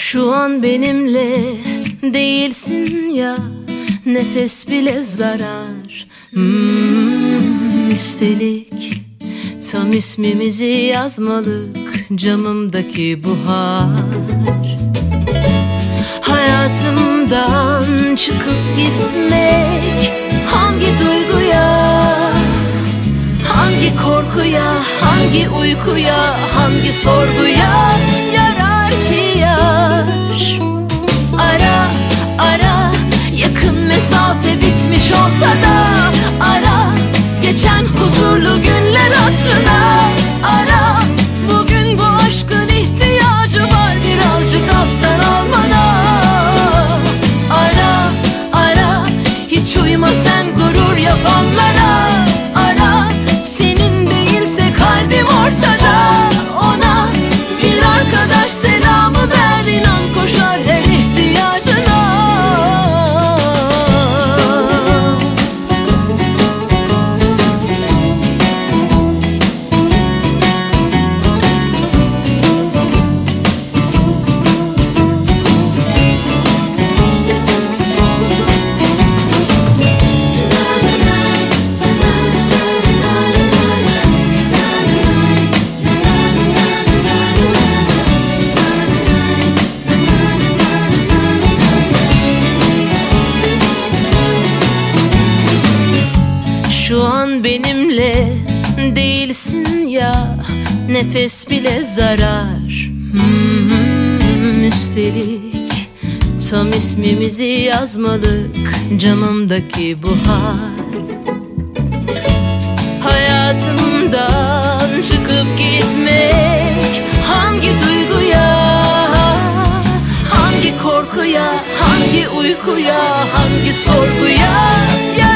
Şu an benimle değilsin ya, nefes bile zarar. Üstelik tam ismimizi yazmalık camımdaki buhar. Hayatımdan çıkıp gitmek hangi duyguya, hangi korkuya, hangi uykuya, hangi sorguya yarar ki yar? Ara ara, yakın mesafe bitmiş olsa da ara, geçen huzurlu günler hatırına. Ara, bugün bu aşkın ihtiyacı var birazcık alttan almana. Ara ara, hiç uyuma sen gurur yapanlara. Ara, senin değilse kalbim ortada. Ona bir arkadaş selamı ver, inan koşar her ihtiyacına. Şu an benimle değilsin ya, nefes bile zarar. Üstelik tam ismimizi yazmalık camımdaki buhar. Hayatımdan çıkıp gitmek hangi duyguya, hangi korkuya, hangi uykuya, hangi sorguya